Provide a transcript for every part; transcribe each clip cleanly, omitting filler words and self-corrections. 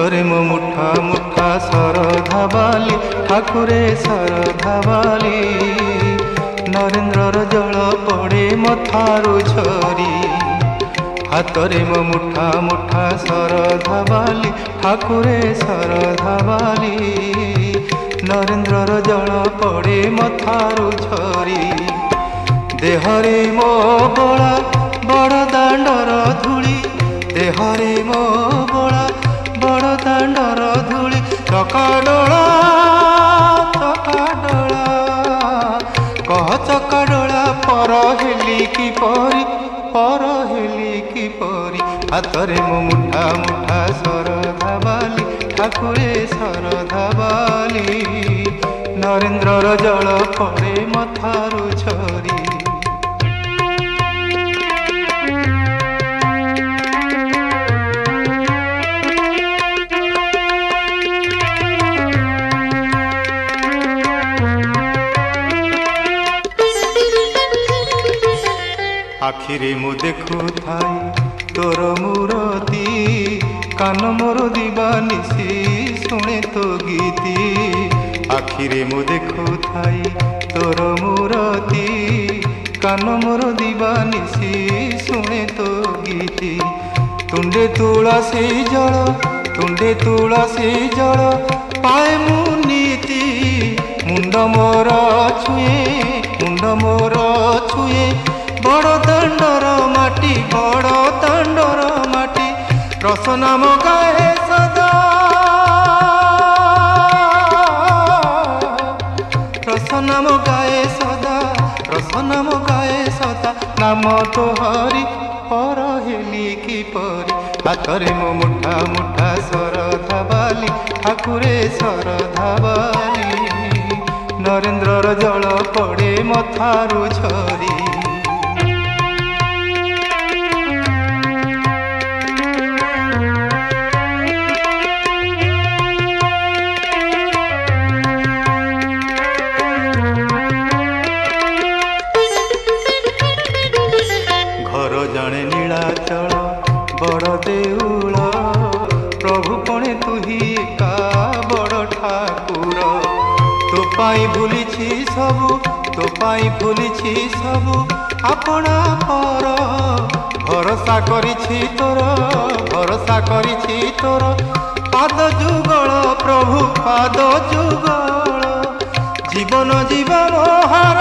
ହାତରେ ମୋ ମୁଠା ମୁଠା ଶରଧା ବାଲି ଠାକୁରେ ଶରଧା ବାଲି ନରେନ୍ଦ୍ରର ଜଳ ପଡ଼େ ମଥାରୁ ଝରି। ହାତରେ ମୋ ମୁଠା ମୁଠା ଶରଧା ବାଲି ଠାକୁରେ ଶରଧା ବାଲି ନରେନ୍ଦ୍ରର ଜଳ ପଡ଼େ ମଥାରୁ ଝରି। ଦେହରେ ମୋ ବଳା ବଡ଼ ଦାଣ୍ଡର ଧୂଳି, ଦେହରେ ମୋ ବଳା ବଡ଼ ଦାଣ୍ଡର ଧୂଳି। ଚକାଡୋଳା ଚକାଡୋଳା କହ ଚକାଡୋଳା ପର ହେଲି କିପରି, ପର ହେଲି କିପରି। ହାତରେ ମୋ ମୁଠା ମୁଠା ଶରଧା ବାଲି ଠାକୁରେ ଶରଧା ବାଲି ନରେନ୍ଦ୍ରର ଜଳ ପଡ଼େ ମଥାରୁ ଝରି। आखिरे मु देखु थाई तोर मूरती, कान मोर दीवानिसी शुणे तो गीती। आखिरे मु देखु थाई तोर मूरती, कान मोर दीवानिसी शुणे तो गीती। तुंडे तुळसी जल, तुंडे तुळसी जल पाए मु नीति। मुंड मोर छुए, मुंड मोर छुए बड़ दांडर माटी, बड़ दांडर माटी। रस नाम गाए सदा, रस नाम गाए सदा, रस नाम गाए सदा। नाम तो हरि पर हेली किपरि। हाथरे मो मुठा मुठा शरधा बाली ठाकुरे शरधा बाली नरेन्द्रर जल पड़े मथारू झरी। जाने नीलाचल बड़ देउल, प्रभु पणे तुही एका बड़ ठाकुर। तो पाई भूलिछि सबु, तो पाई भूलिछि सबु आपणा पर। भरोसा करिछि तोर, भरोसा करिछि तोर पाद जुगल प्रभु पाद जुगल। जीवन जीवा मोहार,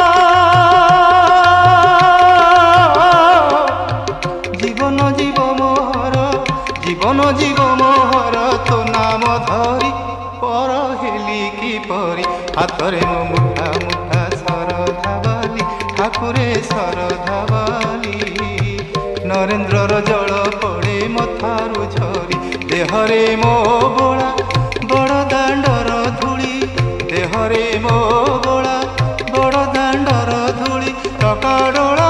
जीवन जीव मोहर, जीवन जीव मोहर। तो नाम धरी पर हेली किपरि। हाथरे मो मुठा मुठा शरधा बाली ठाकुरे शरधा बाली नरेन्द्रर जल पड़े मथारू झरी। देहरे मो बोला बड़ दांडर धूली, देहरे मो बोला बड़ दांडर धूली। चकाडोला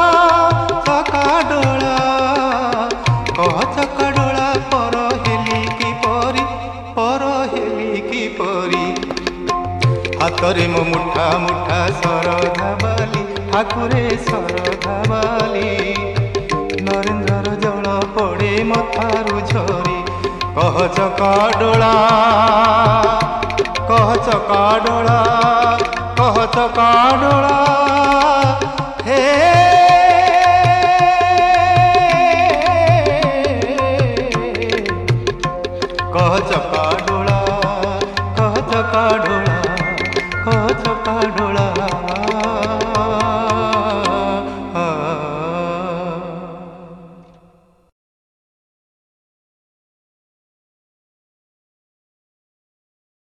चकाडोला कह चकाडोला पर हेली किपरि, पर हेली किपरि। हाथरे मो मुठा मुठा शरधा बाली ठाकुरे शरधा बाली नरेन्द्रर जल पड़े मथारू झरी। कह चकाडोला, कह चकाडोला, कह चकाडोला हे कह चकाडोला, कह चकाडोला।